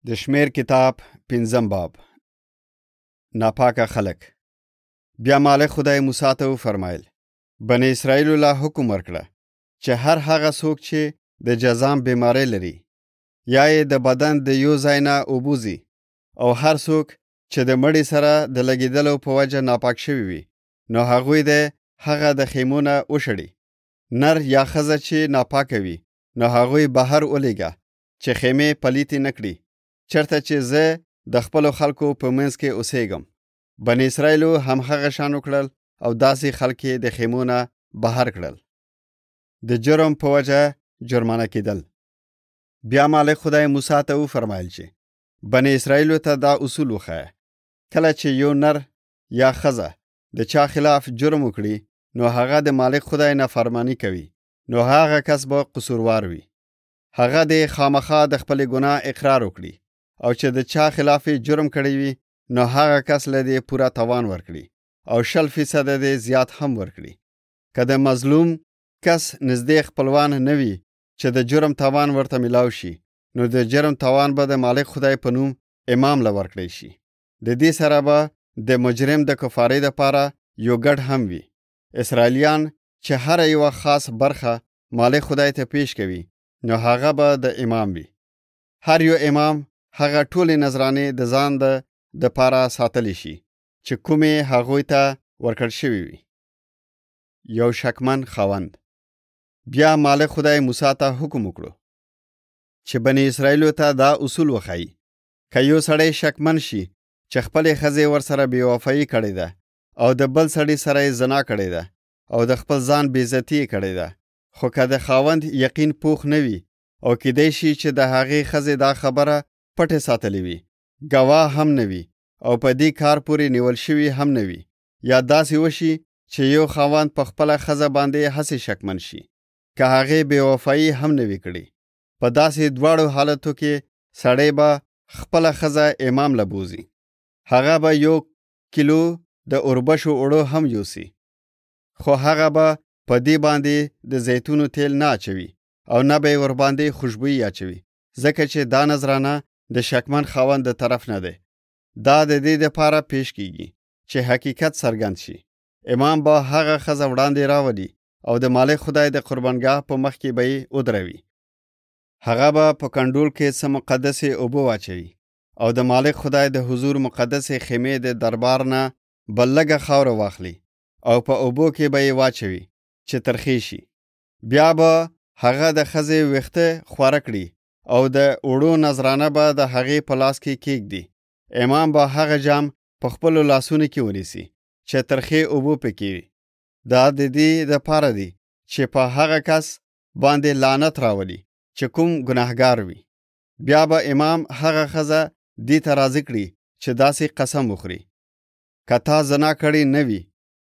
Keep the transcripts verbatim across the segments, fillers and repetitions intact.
د شمیر کتاب پنځم باب. ناپاکه خلق. بیا مالک خدای موسی ته وفرمایل: بنی اسرائیلو له حکم ورکړه چې هر هغه څوک چې د جذام بیماری لري یا یې د بدن د یو ځای نه اوبوزي او هر څوک چې د مړي سره د لګېدلو په وجه ناپاک شوي وي، نو هغوی د هغه د خیمو نه وشړي. نر یا ښځه چې ناپاکه وي، نو هغوی بهر ولیږه چې خیمې پلیتې نه کړي، چرته چې زه د خپلو خلکو په منځ کې اوسېږم. بني اسرائیلو هم هغه شان وکړل او داسې خلک یې د خیمو نه بهر کړل. د جرم په وجه جرمانه کېدل. بیا مالک خدای موسی ته وفرمایل چې بني اسرائیلو ته دا اصول وښایه: کله چې یو نر یا ښځه د چا خلاف جرم وکړي، نو هغه د مالک خدای نافرمانی کوي، نو هغه کس به قصوروار وي. هغه د خامخا د خپل ګناه اقرار وکړي، او چې د چا خلاف جرم کړی وي، نو هغه کس له دې پورا تاوان ورکړي او شل فیصد دې زیات هم ورکړي. که د مظلوم کس نږدې خپلوان نه وي چې د جرم تاوان ورته ملاو شي، نو د جرم تاوان به د مالک خدای په نوم امام له ورکړی شي. د دې سره به د مجرم د کفارې دپاره یو ګډ هم وي. اسرائیلیان چې هر یو خاص برخه مالک خدای ته پیش کوي، نو هغه به د امام وي. هر یو امام هغه ټولې نذرانې د ځان د د پاره ساتلی شي چې کومې هغوی ته ورکړل شوي وي. یو شکمن خاوند. بیا مالک خدای موسی ته حکم وکړو چې بني اسرائیلو ته دا اصول وښایي: که یو سړی شکمن شي چې خپلې ښځې ورسره بېوفایي کړې ده او د بل سړي سره یې زنا کړې ده او د خپل ځان بېعزتي یې کړې ده، خو که د خاوند یقین پوخ نه وي او کیدای شي چې د هغې ښځې دا خبره پټه ساتلې وي، ګواه هم نه وي او په دې کار پورې نیول شوي هم نه وي، یا داسې وشي چې یو خاوند په خپله ښځه باندې هسې شکمن شي که هغې بېوفایي هم نه وي کړې، په داسې دواړو حالتو کې سړی به خپله ښځه امام له بوزي. هغه به یو کیلو د اوربشو اوړو هم یوسي، خو هغه به په دې باندې د زیتونو تیل نه اچوي او نه به یې ورباندې خوشبویي اچوي، ځکه چې دا نذرانه د شکمن خاوند د طرف نه دی. دا د دې دپاره پیش کیږي چې حقیقت څرګند شي. امام به هغه ښځه وړاندې راولي او د مالک خدای د قربانګاه په مخ کې به یې ودروي. هغه به په کنډول کې څه مقدسې اوبه واچوي او د مالک خدای د حضور مقدسې خیمې د دربار نه به لږه خاوره واخلي او په اوبو کې به یې واچوي چې ترخې شي. بیا به هغه د ښځې ویښته خواره کړي او د اوړو نذرانه به د هغې په لاس کې کېږدي. امام به هغه جام په خپلو لاسونو کې ونیسي چې ترخې اوبو پکې وي. دا د دې دپاره دی چې په هغه کس باندې لعنت راولي چې کوم ګناهګار وي. بیا به امام هغه ښځه دې ته راضي کړي چې داسې قسم وخوري: که تا زنا کړې نه وي،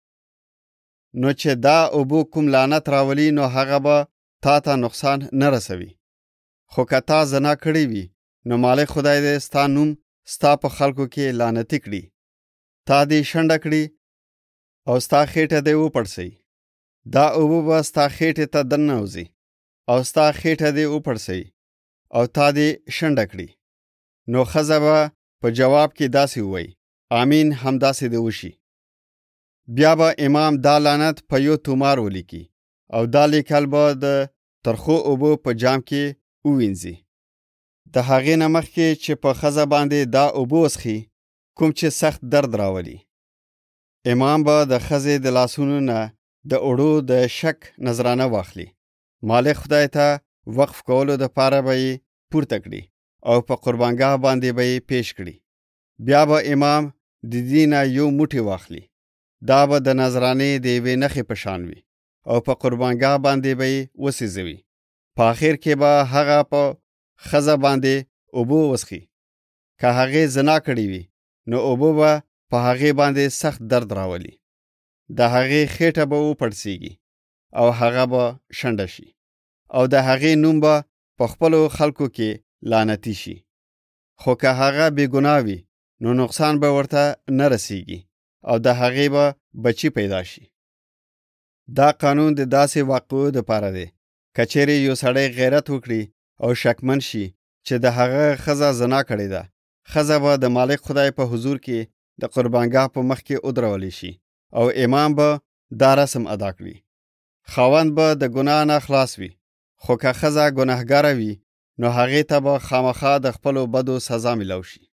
نو چې دا اوبو کوم لعنت راولي، نو هغه به تا ته نقصان نه رسوي. خو که تا زنا کړې وي، نو مالک خدای دې ستا نوم ستا په خلکو کې لعنتي کړي، تا دې شنډه کړي او ستا خېټه دې وپړسوي. دا اوبه به ستا خېټې ته دننوځي او ستا خېټه دې وپړسوي او تا دې شنډه کړي. نو ښځه به په جواب کې داسې ووایي: آمین، همداسې دې وشي. بیا به امام دا لعنت په یو تومار ولیکي او دا لیکل به د ترخو اوبو په جام کې ووینځي. د هغې نه مخکې چې په ښځه باندې دا اوبه وڅښي، کوم چې سخت درد راولي، امام به د ښځې د لاسونو نه د اوړو د شک نذرانه واخلي. مالک خدای ته وقف کولو دپاره به یې پورته کړي او په قربانګاه باندې به یې پیش کړي. بیا به امام د دې نه یو موټی واخلي. دا به د نذرانې د یوې نښې په شان وي او په قربانګاه باندې به یې وسېځوي. په آخر کې به هغه په ښځه باندې اوبه وڅښي. که هغې زنا کړې وي، نو اوبه به په هغې باندې سخت درد راولي. د هغې خېټه به وپړسېږي او هغه به شنډه شي او د هغې نوم به په خپلو خلکو کې لعنتي شي. خو که هغه بې ګناه وي، نو نقصان به ورته نه رسیږي او د هغې به بچی پیدا شي. دا قانون د داسې واقعو دپاره دی که چیرې یو سړی غیرت وکړي او شکمن شي چې د هغه ښځه زنا کړې ده، ښځه به د مالک خدای په حضور کې د قربانګاه په مخ کې ودرولی شي او امام به دا رسم ادا کړي. خاوند به د ګناه نه خلاص وي، خو که ښځه ګناهګاره وي نو هغې ته به خامخا د خپلو بدو سزا میلاو شي.